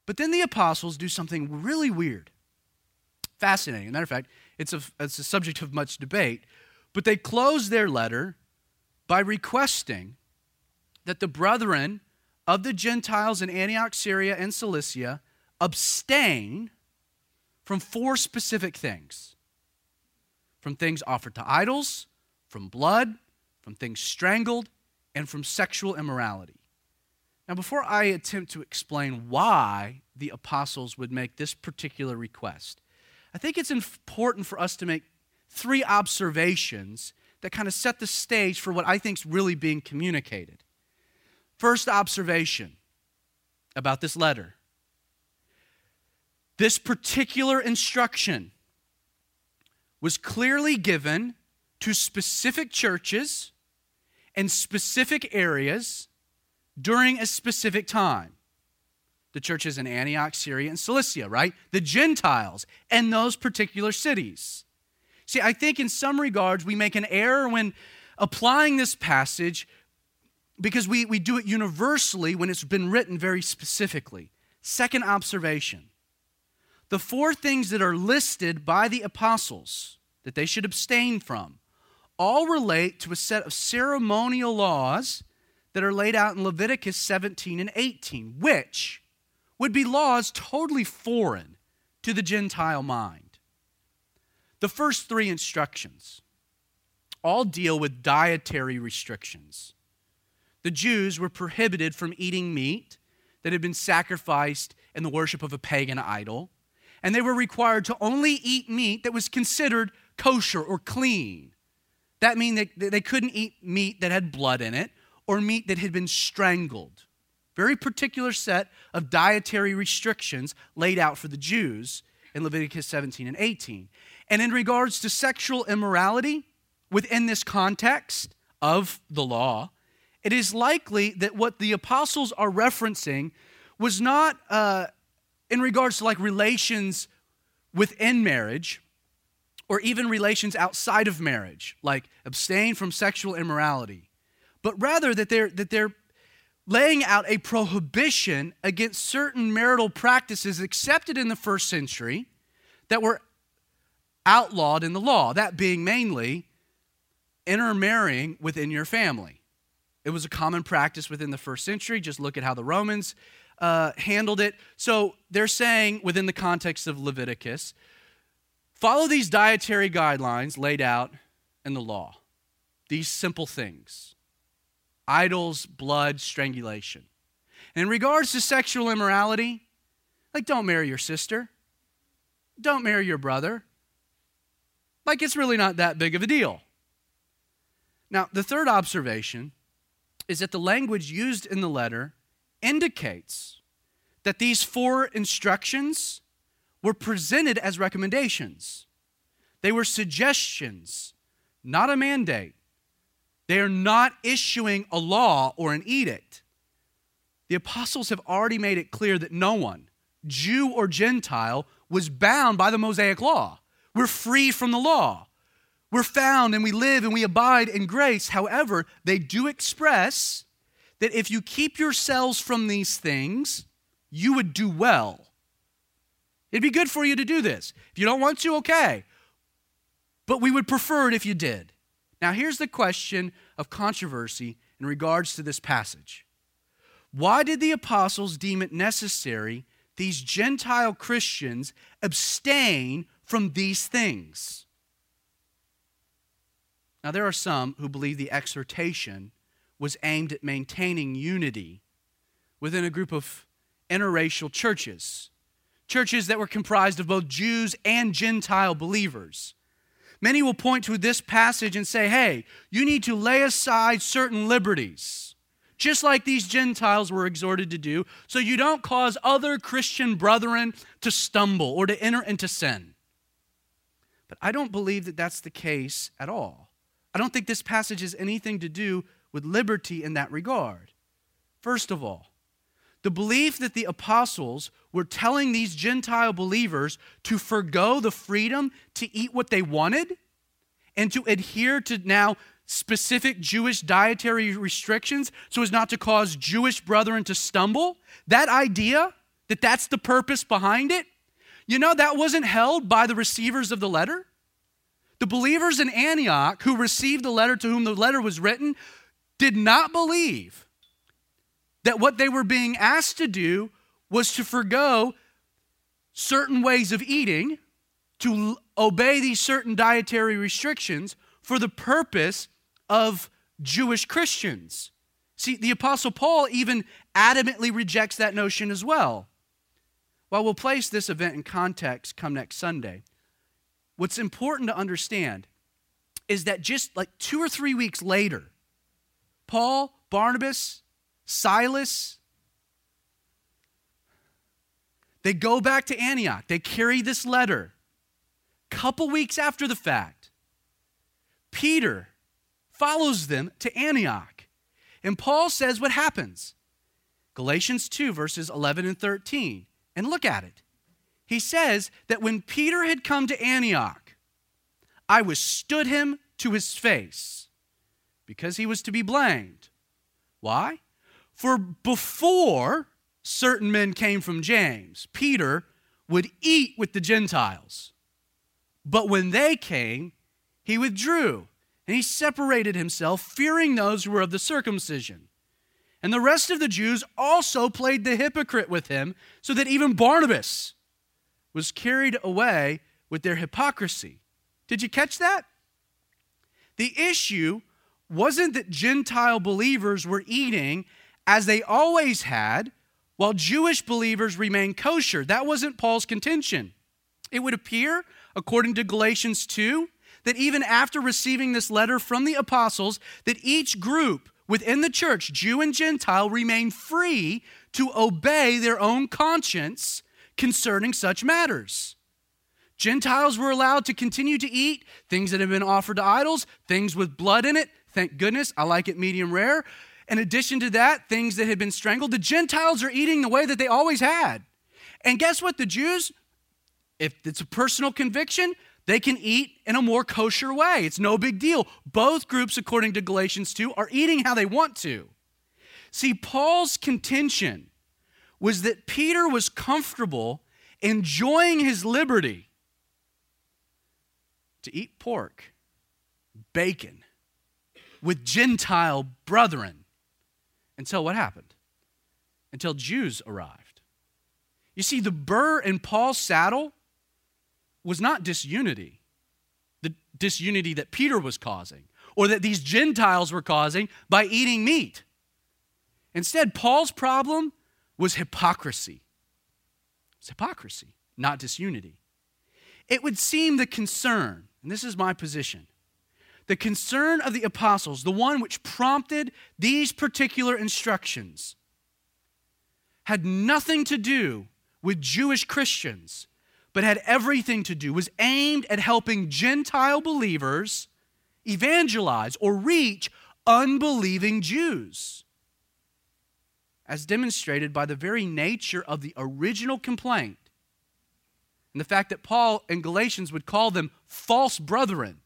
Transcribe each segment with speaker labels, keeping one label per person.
Speaker 1: But then the apostles do something really weird. Fascinating. As a matter of fact, it's a subject of much debate. But they close their letter by requesting that the brethren of the Gentiles in Antioch, Syria, and Cilicia abstain from 4 specific things. From things offered to idols, from blood, from things strangled, and from sexual immorality. Now, before I attempt to explain why the apostles would make this particular request, I think it's important for us to make 3 observations that kind of set the stage for what I think is really being communicated. First observation about this letter. This particular instruction was clearly given to specific churches and specific areas during a specific time. The churches in Antioch, Syria, and Cilicia, right? The Gentiles and those particular cities. See, I think in some regards we make an error when applying this passage because we do it universally when it's been written very specifically. Second observation. The 4 things that are listed by the apostles that they should abstain from all relate to a set of ceremonial laws that are laid out in Leviticus 17 and 18, which would be laws totally foreign to the Gentile mind. The first 3 instructions all deal with dietary restrictions. The Jews were prohibited from eating meat that had been sacrificed in the worship of a pagan idol, and they were required to only eat meat that was considered kosher or clean. That means they couldn't eat meat that had blood in it or meat that had been strangled. Very particular set of dietary restrictions laid out for the Jews in Leviticus 17 and 18. And in regards to sexual immorality, within this context of the law, it is likely that what the apostles are referencing was not in regards to like relations within marriage or even relations outside of marriage, like abstain from sexual immorality, but rather that they're laying out a prohibition against certain marital practices accepted in the first century that were outlawed in the law, that being mainly intermarrying within your family. It was a common practice within the first century. Just look at how the Romans handled it. So they're saying within the context of Leviticus, follow these dietary guidelines laid out in the law. These simple things. Idols, blood, strangulation. And in regards to sexual immorality, like don't marry your sister. Don't marry your brother. Like it's really not that big of a deal. Now, the third observation is that the language used in the letter indicates that these 4 instructions were presented as recommendations. They were suggestions, not a mandate. They are not issuing a law or an edict. The apostles have already made it clear that no one, Jew or Gentile, was bound by the Mosaic law. We're free from the law. We're found and we live and we abide in grace. However, they do express that if you keep yourselves from these things, you would do well. It'd be good for you to do this. If you don't want to, okay. But we would prefer it if you did. Now, here's the question of controversy in regards to this passage. Why did the apostles deem it necessary these Gentile Christians abstain from these things? Now, there are some who believe the exhortation was aimed at maintaining unity within a group of interracial churches, churches that were comprised of both Jews and Gentile believers. Many will point to this passage and say, hey, you need to lay aside certain liberties, just like these Gentiles were exhorted to do, so you don't cause other Christian brethren to stumble or to enter into sin. But I don't believe that that's the case at all. I don't think this passage has anything to do with liberty in that regard. First of all, the belief that the apostles were telling these Gentile believers to forgo the freedom to eat what they wanted and to adhere to now specific Jewish dietary restrictions so as not to cause Jewish brethren to stumble, that idea That that's the purpose behind it? You know, that wasn't held by the receivers of the letter. The believers in Antioch who received the letter, to whom the letter was written, did not believe that what they were being asked to do was to forgo certain ways of eating, to obey these certain dietary restrictions for the purpose of Jewish Christians. See, the Apostle Paul even adamantly rejects that notion as well. While we'll place this event in context come next Sunday, what's important to understand is that just like 2 or 3 weeks later, Paul, Barnabas, Silas, they go back to Antioch. They carry this letter. Couple weeks after the fact, Peter follows them to Antioch. And Paul says what happens. Galatians 2, verses 11 and 13. And look at it. He says that when Peter had come to Antioch, I withstood him to his face because he was to be blamed. Why? For before certain men came from James, Peter would eat with the Gentiles. But when they came, he withdrew, and he separated himself, fearing those who were of the circumcision. And the rest of the Jews also played the hypocrite with him, so that even Barnabas was carried away with their hypocrisy. Did you catch that? The issue wasn't that Gentile believers were eating as they always had, while Jewish believers remained kosher. That wasn't Paul's contention. It would appear, according to Galatians 2, that even after receiving this letter from the apostles, that each group within the church, Jew and Gentile, remained free to obey their own conscience concerning such matters. Gentiles were allowed to continue to eat things that have been offered to idols, things with blood in it. Thank goodness, I like it medium rare. In addition to that, things that had been strangled. The Gentiles are eating the way that they always had. And guess what? The Jews, if it's a personal conviction, they can eat in a more kosher way. It's no big deal. Both groups, according to Galatians 2, are eating how they want to. See, Paul's contention was that Peter was comfortable enjoying his liberty to eat pork, bacon, with Gentile brethren. Until what happened? Until Jews arrived. You see, the burr in Paul's saddle was not disunity, the disunity that Peter was causing, or that these Gentiles were causing by eating meat. Instead, Paul's problem was hypocrisy. It's hypocrisy, not disunity. It would seem the concern, and this is my position, the concern of the apostles, the one which prompted these particular instructions, had nothing to do with Jewish Christians, but had everything to do, was aimed at helping Gentile believers evangelize or reach unbelieving Jews, as demonstrated by the very nature of the original complaint and the fact that Paul in Galatians would call them false brethren.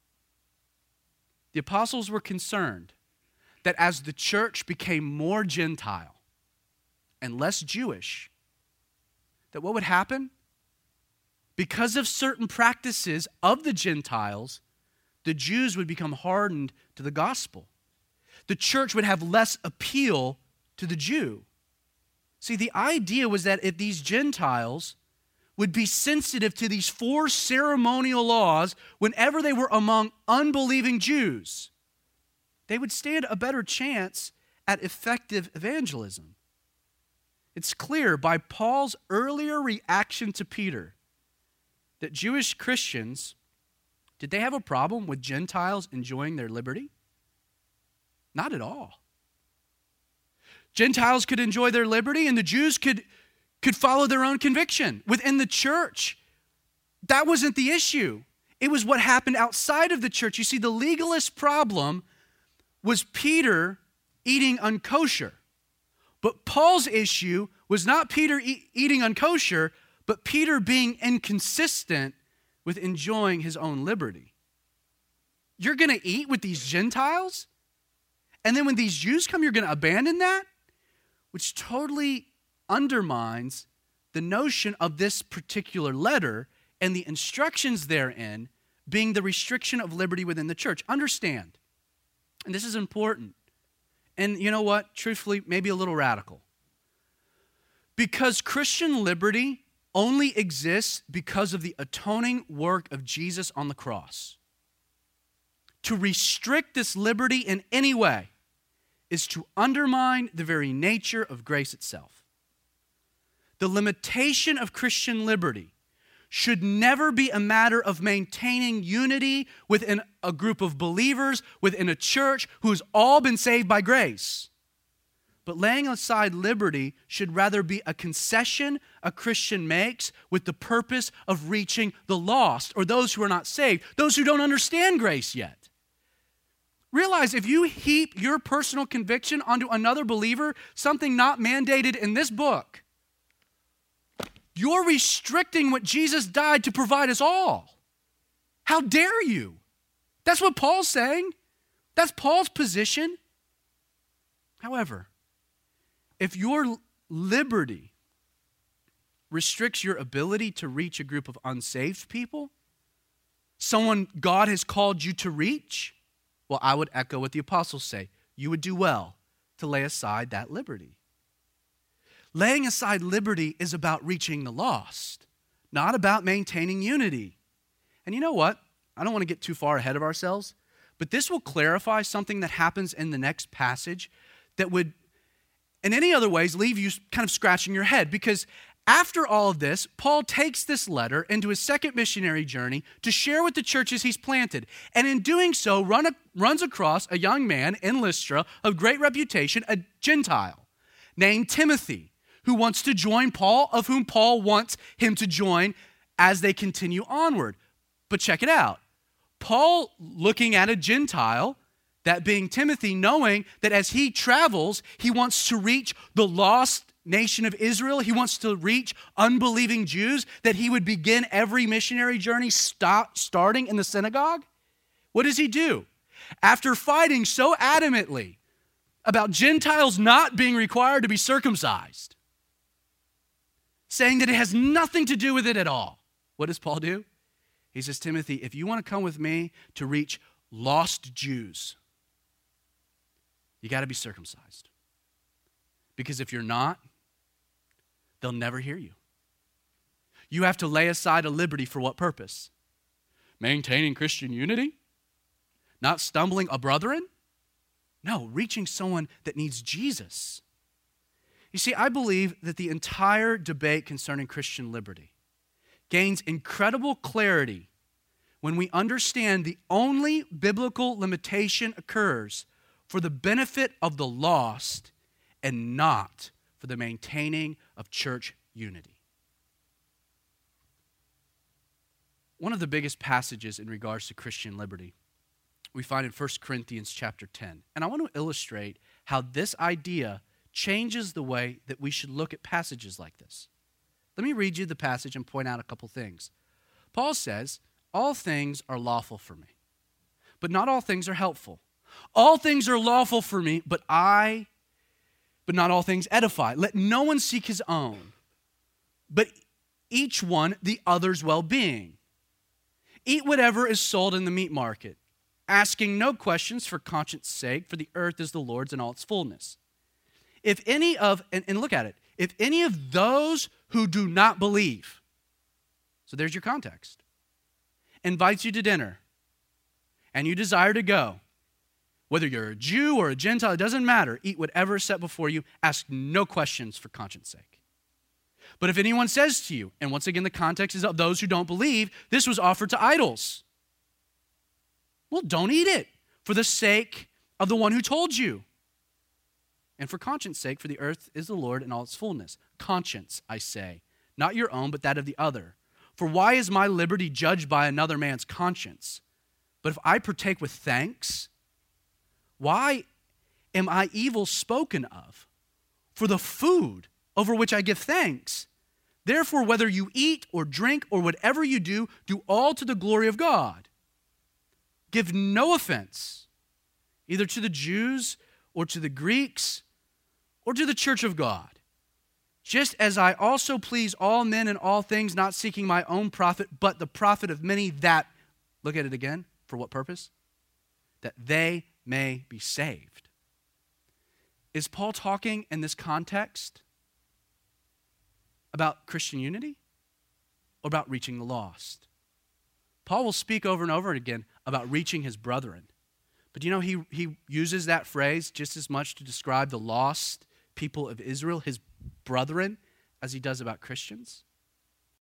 Speaker 1: The apostles were concerned that as the church became more Gentile and less Jewish, that what would happen? Because of certain practices of the Gentiles, the Jews would become hardened to the gospel. The church would have less appeal to the Jew. See, the idea was that if these Gentiles would be sensitive to these 4 ceremonial laws whenever they were among unbelieving Jews, they would stand a better chance at effective evangelism. It's clear by Paul's earlier reaction to Peter that Jewish Christians, did they have a problem with Gentiles enjoying their liberty? Not at all. Gentiles could enjoy their liberty and the Jews could follow their own conviction within the church. That wasn't the issue. It was what happened outside of the church. You see, the legalist problem was Peter eating unkosher. But Paul's issue was not Peter eating unkosher, but Peter being inconsistent with enjoying his own liberty. You're going to eat with these Gentiles? And then when these Jews come, you're going to abandon that? Which totally undermines the notion of this particular letter and the instructions therein being the restriction of liberty within the church. Understand, and this is important, and you know what? Truthfully, maybe a little radical. Because Christian liberty only exists because of the atoning work of Jesus on the cross. To restrict this liberty in any way is to undermine the very nature of grace itself. The limitation of Christian liberty should never be a matter of maintaining unity within a group of believers, within a church who has all been saved by grace. But laying aside liberty should rather be a concession a Christian makes with the purpose of reaching the lost or those who are not saved, those who don't understand grace yet. Realize if you heap your personal conviction onto another believer, something not mandated in this book, you're restricting what Jesus died to provide us all. How dare you? That's what Paul's saying. That's Paul's position. However, if your liberty restricts your ability to reach a group of unsaved people, someone God has called you to reach, well, I would echo what the apostles say. You would do well to lay aside that liberty. Laying aside liberty is about reaching the lost, not about maintaining unity. And you know what? I don't want to get too far ahead of ourselves, but this will clarify something that happens in the next passage that would, in any other ways, leave you kind of scratching your head. Because after all of this, Paul takes this letter into his second missionary journey to share with the churches he's planted. And in doing so, runs across a young man in Lystra of great reputation, a Gentile, named Timothy, who wants to join Paul, of whom Paul wants him to join as they continue onward. But check it out. Paul, looking at a Gentile, that being Timothy, knowing that as he travels, he wants to reach the lost nation of Israel. He wants to reach unbelieving Jews, that he would begin every missionary journey starting in the synagogue. What does he do? After fighting so adamantly about Gentiles not being required to be circumcised, saying that it has nothing to do with it at all, what does Paul do? He says, Timothy, if you want to come with me to reach lost Jews, you got to be circumcised. Because if you're not, they'll never hear you. You have to lay aside a liberty for what purpose? Maintaining Christian unity? Not stumbling a brethren? No, reaching someone that needs Jesus. You see, I believe that the entire debate concerning Christian liberty gains incredible clarity when we understand the only biblical limitation occurs for the benefit of the lost and not for the maintaining of church unity. One of the biggest passages in regards to Christian liberty we find in 1 Corinthians chapter 10. And I want to illustrate how this idea changes the way that we should look at passages like this. Let me read you the passage and point out a couple things. Paul says, all things are lawful for me, but not all things are helpful. All things are lawful for me, but not all things edify. Let no one seek his own, but each one the other's well-being. Eat whatever is sold in the meat market, asking no questions for conscience sake, for the earth is the Lord's and all its fullness. If any of, and look at it, if any of those who do not believe, so there's your context, invites you to dinner, and you desire to go, whether you're a Jew or a Gentile, it doesn't matter. Eat whatever is set before you. Ask no questions for conscience sake. But if anyone says to you, and once again the context is of those who don't believe, this was offered to idols. Well, don't eat it for the sake of the one who told you. And for conscience sake, for the earth is the Lord and all its fullness. Conscience, I say, not your own, but that of the other. For why is my liberty judged by another man's conscience? But if I partake with thanks, why am I evil spoken of? For the food over which I give thanks. Therefore, whether you eat or drink or whatever you do, do all to the glory of God. Give no offense, either to the Jews or to the Greeks or to the church of God. just as I also please all men in all things, not seeking my own profit, but the profit of many, that, look at it again, for what purpose? That they may be saved. Is Paul talking in this context about Christian unity or about reaching the lost? Paul will speak over and over again about reaching his brethren. But you know, he uses that phrase just as much to describe the lost people of Israel, his brethren, as he does about Christians.